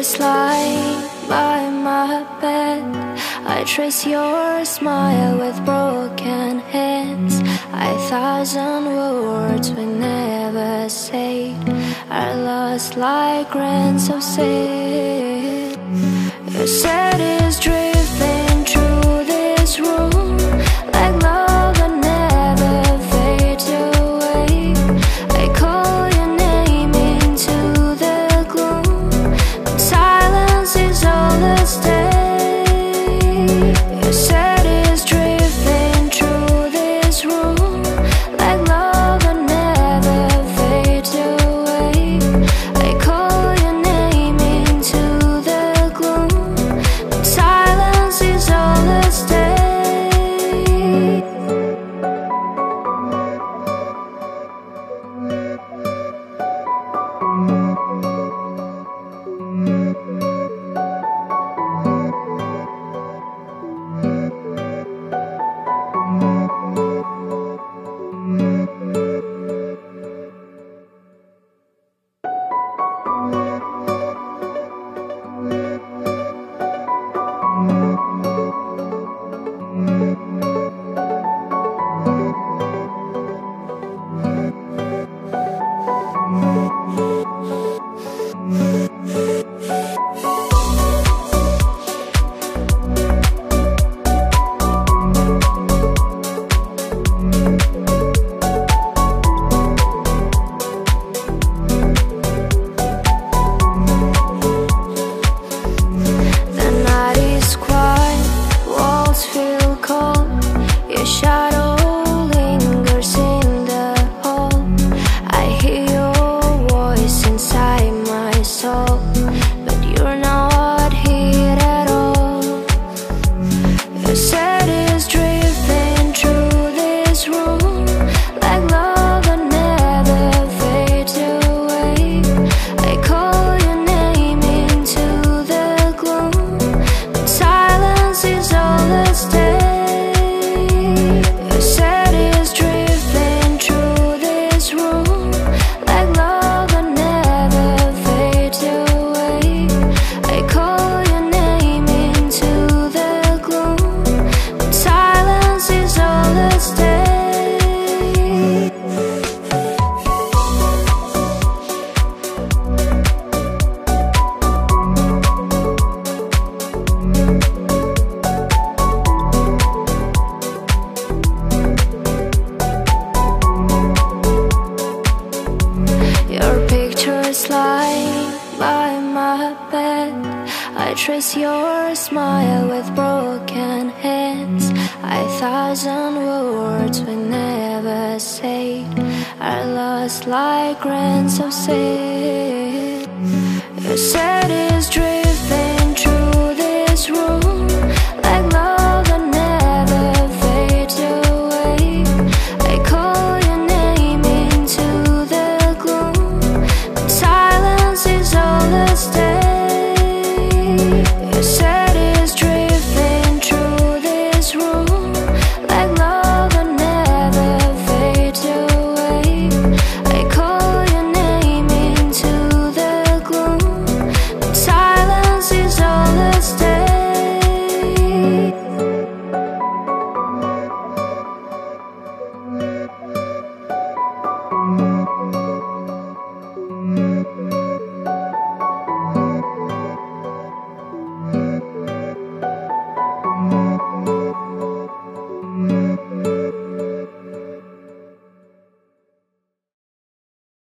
pictures lying by my bed. I trace your smile with broken hands. 1,000 words we never said are lost like grains of sand. Your set is drifting through this room like love that never fades away. I call your name into the gloom, but silence is all that stays. Your set is drifting through this room like love that never fades away. I call your name into the gloom, but silence is all that stays. Your shadow lingers in the hall. I hear your voice inside my soul, but you're not here at all. Your set is drifting through this room like love that never fades away. I call your name into the gloom, but silence is all that stays. Lying by my bed, I trace your smile with broken hands. 1,000 words we never said are lost like grains of sand. You said